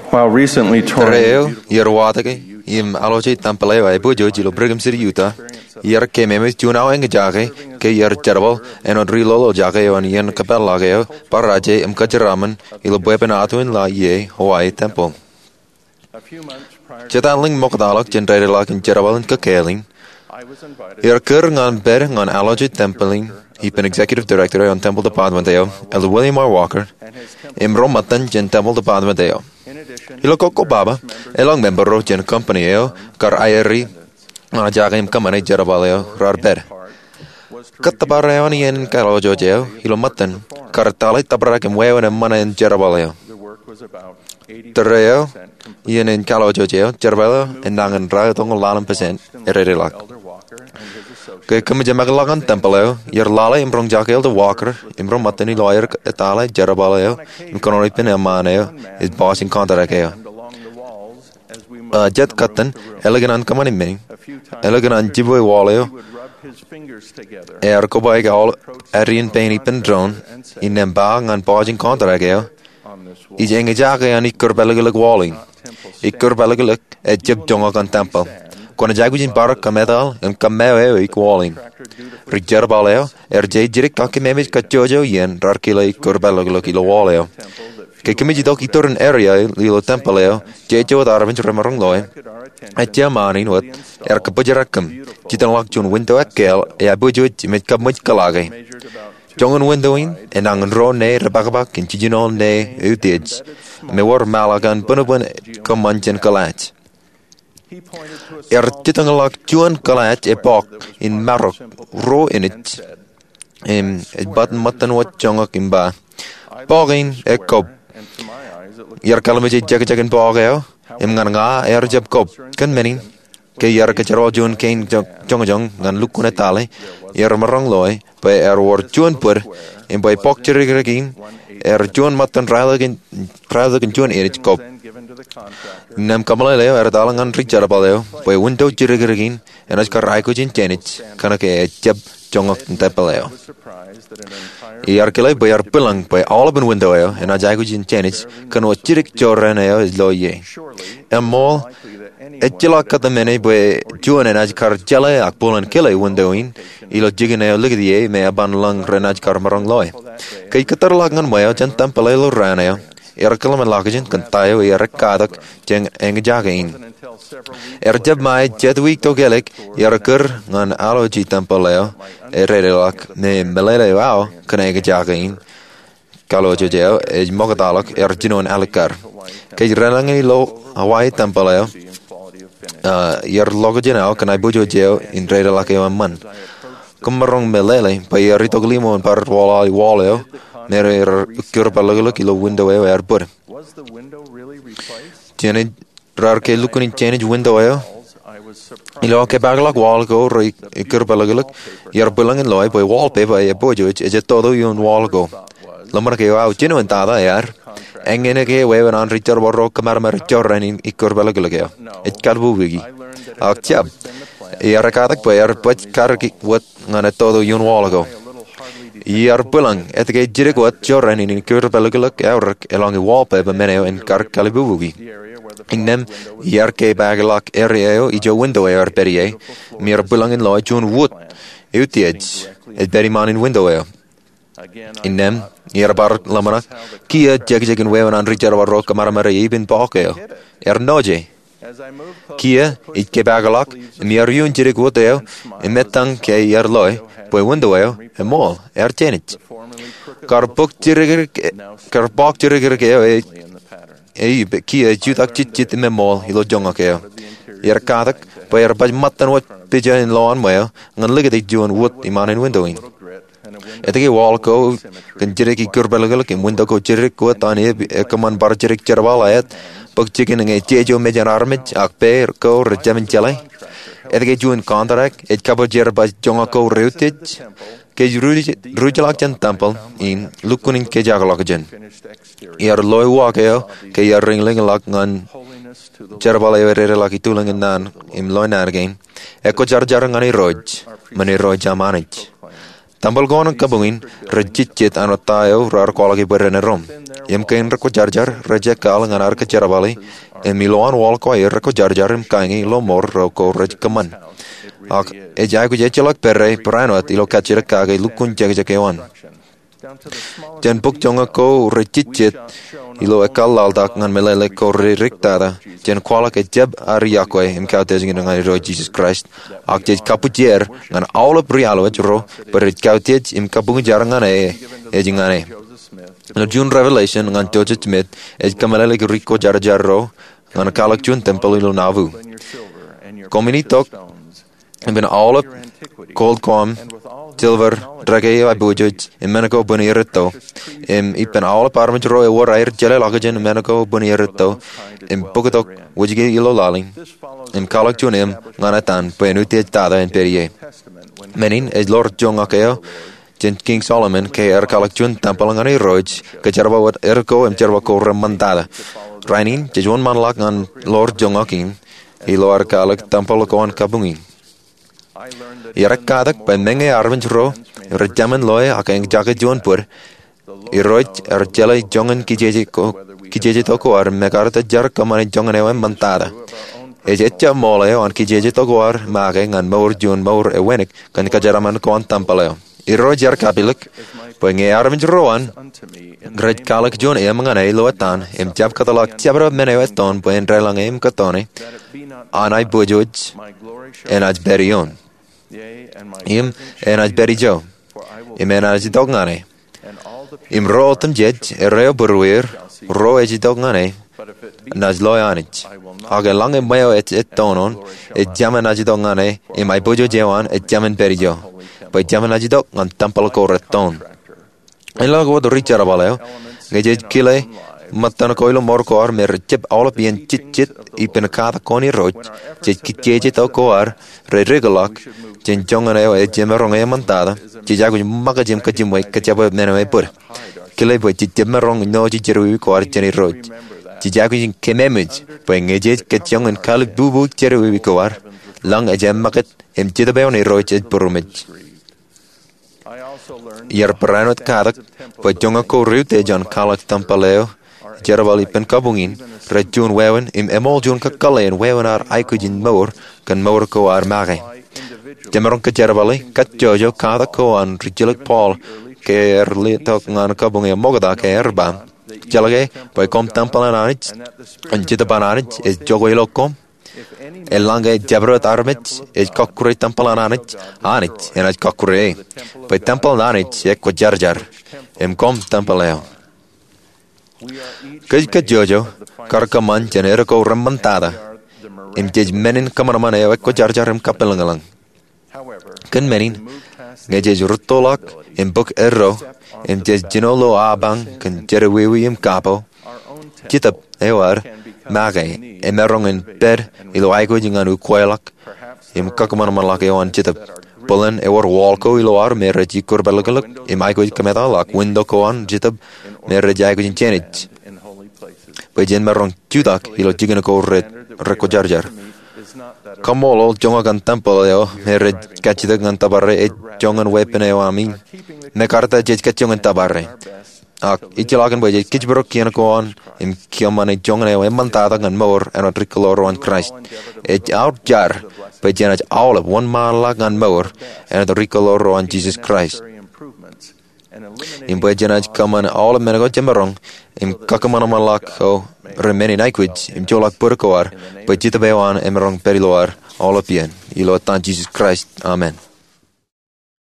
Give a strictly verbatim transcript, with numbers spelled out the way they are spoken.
While recently touring Tereo, Yerwatake, Im Aloche Tampaleo, I put Jilo Brigham City, Utah. Yer came in with Junao and Jake, K Yer Terrible, and Odrilo Jake on Yen Capellageo, Paraje, M. Kajaraman, Ilo Weapanato in La Ye, Hawaii Temple. Chetanling Mokdalak, generated like in Jerabal and Kakaling. Yer Kurng on Bering on Aloche Templing. He's been executive director on Temple Department, El William R. Walker, Imro Matan, Gen Temple Department. Hilokoko Baba, a long member of Gen Company, Car Ieri, on a Jagim Kamani Jerabaleo, Rarbed. Catabareoni and Calojo, Hilo Matan, Cartali Tabrak and Weo and Mana and Jerabaleo. Terreo, Ian and Calojo, Jerabalo, and Nangan Raton Lalam Percent, Eredilak. Kaya kami jamagalakan tempeleo, yer lala imrong jakel the Walker, imrong matani lawyer etale jerabaleo, imkonori penemaneo, is boss in contracteo. Jet cotton, elegant and kamani mini, elegant and jibwe walleo, air cobai all arian penny pen drone, in them bang and boss in contracteo. Is engajake and ikurbelagilik walling. Ikurbelagilik, a jib jongakan temple. Kon jagujin barak kametal em kameo equaling. Rigerbaleo, er jirik takimemit kajojo yen, rarkila ikurbelagilik ilo waleo. Kekimiji dokitor an area lilo tempeleo, jejo at arvin remarong loy. At Yamanin what, er kapujarakam, jitan lock jun window at kel, e abujuit mit kamuch kalage. Jongan windowing, and angan ro ne, rebakabak, and chijinol ne, utij. Me war malagan, bunabun, comanjan kalat. Er titangalak juan kalat e bok in Marok, ro in it. Em, et button mutton what jongak in ba. Bogging e cob. Yer calamity jagajagan bogeo, em ganga er jab cob, can many. Ke yer kacharo jun kain jongajong, gan lukunatale, yer marong loy, by er war juan pur, and by pok jirigin, er juan mutton ralagan, ralagan juan erich cob. Nam Kamaleo, er dalangan Richarabaleo, by window jirigin, and as Karaikujin Janich, Kanake, Jeb Jongok and Tepaleo. Yarkele by our pillang by all of window, and as Jagujin Janich, Kano Jirik Joraneo is loye. A mall, a chilaka the mene by Juan and Ajkar Jelle, a pull and kill a window in, Ilo Jiganeo Ligadie, may a ban lung Renaj Karmarong loy. Kaikatarlagan way, Jan Tampalelo Raneo. Erkalam lakajan kantayo erkadak jeng engjagain. Erjab mai jedweek togelik erkur ngan aloji tempeleo erelak ne melele wow kanegajagain. Kalojo jeo ej mogadalak erjinon alikar. Kay relangi lo Hawaii tempeleo yer logajenao kanay bujo jeo in relakeo man. Kumarong melele pa eritoglimo par walali waleo. Nere kurbalagalo ilo window eo er pur. Tiene rarke lukun in change window eo. Ilo ke bagalak wall go ro kurbalagalo yer bulang in loy boy wallpaper e bojo e je todo yon wall go. Lamar ke au chino entada er. Engene ke wewen an richer borro kamar mer chorren in kurbalagalo eo. Et kalbu wigi. Ak chab. Yer kadak boy er pach kar ki wat ngane todo yon wall go. Yer pulang, et ke jirik wat joran in kurbalaguluk eurak along a wallpaper meneo in kar kalibugi. In them, yer ke bagalak area ijo window air berie, mir pulang in loy jun wood, utiage, et beriman in window air. In them, yer bar lamanak, kia jagjag in wewan an richer warro kamaramara ibin bakeo, er noje. Kia, it ke bagalak, mir yun jirik wood eo, in metang ke yer loy, by window eo, a mall, er tenit. Car book jirigger, car bok jirigger, eh, kia, jutak chit in the mall, hilo jongakeo. Yer kadak, by er baj matan what pigeon in lawn whale, and look at it doing wood iman in windowing. At the wall go, can jiriki kurbelagalik in window go jirik what on a command bar jirik jervalayet, book chicken and a jejo median armage, akpe, go, rejamin jelly. At the June contract, it covered by Jongako Rutage, Kaj Rujalakan Temple in Lukunin Kajagalajan. Yer loy walkeo, Kay ringling laknan, Jerabale Relaki Tulang and Nan, in Loinar again, Echo Jarjarangani Roj, Mani Roj Amanich. Tambal gon ang kabungin, rejit ano tayo rar kolagi berene rom. Im kain rako jarjar, rejek kal nganar ke jarabali, em miloan wal ko ir rako jarjar im kaingi lo mor roko rej kaman. Ak ejai ku jechelak perre pranot ilo kachira kage lukun jag jakewan. Jan buk jonga ko rejit ilo ekal laldak ngan melele ko riktada. Jan kwalak e jeb ariakwe im kau tezing ngan ro Jesus Christ. Ak jej kapujer ngan all prialo ro per kau tej im kabung jarangan e ejingane. No June Revelation ngan Joseph Smith e kamelele riko jar jarro ngan kalak jun temple ilo navu. Kominitok ben all cold com silver drage ay bujuj in menako bunirito im ipen all parment ro e war air jele lagajen menako bunirito im pokotok wujige ilo laling im kalak junim nganatan penute tada en perie menin es lord jong akeo jen king solomon ke er kalak jun tampalangani roj ke jarba wat erko im jarba ko remandada rainin jejon manlak ngan lord jong aking ilo ar kalak tampalakon kabungi Irakkadak by menge arvens ro, rejaman loy akang jaga jon pur, iroj erjela jongan kijeje ko kijeje toko ar megarta jar kamane jongan ewan mantada. Ejetja mole on kijeje toko ar mage ngan maur jon maur ewenik kan kajaraman kon tampaleo. Iroj jar kapilik, by nge arvens roan, grej kalak jon e mangane loatan, em jab katalak jabra meneweston by enrelang em katone, anai bujoj, enaj berion. Im enaj berijo. Im enaj dogngane. Im rotem jet ereo burwir ro eji dogngane. Naj loyanich. Age lange mayo et et tonon et jaman naj dogngane im ai bojo jewan et jaman berijo. Pai jaman naj dog ngan tampal ko reton. En lago do richara baleo. Geje kile matan koilo morko ar mer chip all bien chit chit ipen kada koni roj. Jet kitjeje to ko ar re regalak. Jen jongan eo e jemerong e mantada, jijagu maka jem ka jimwe ka jabo mena e pur. Kile boy jemerong no jijeru ko ar jeni roj. Jijagu jin kememej, boy ngeje ka jongan kal bubu jeru ko ar. Lang e jem makat em jidabeo ni roj e purumej. Yer peranot kadak, boy jonga ko rute jon kalak tampaleo, jerabali pen kabungin, rejun wewen im emol jun ka kalen wewen ar aikujin moor, kan moor ko ar mage. Jemerong ke jarabali kat jojo kada ko an rijilik Paul ke erli tok ngan kabung e mogada ke erba jalage boy kom tampalan anich an jita bananich es jogo ilokom elange jabrot armich es kokure tampalan anich anich enaj kokure boy tampalan anich e ko jarjar em kom tampaleo ke ke jojo karkaman jenera ko remontada em jej menin kamaraman e ko jarjar em kapelangalang Kan menin, ngejes rutolak, in book erro, in jes jinolo abang, kan jerewiwi im kapo. Jitap, ewar, mage, emerong in bed, ilo aigo jingan u koelak, im kakaman malak ewan jitap. Bulan ewar walko ilo ar mere jikur balagalak, im aigo kametalak, window koan jitap, mere jaigo jin chenich. Bajen merong judak, ilo jigana ko red, reko jarjar. Kamolo jongan tampaleo mere kachida ngan tabarre e jongan wepeneo amin me karta jej kachongan tabarre ak ichilagan boje kichbro kian koan im kiamane jongan e mantada ngan mor and tricolor on Christ e out jar bejana all of one man lag ngan mor and tricolor on Jesus Christ im bejana kaman all of menego jemerong im kakamana malak o remeni naikwij im jolak purkoar bejita bewan emerong periloar all of bien ilo tan Jesus Christ amen.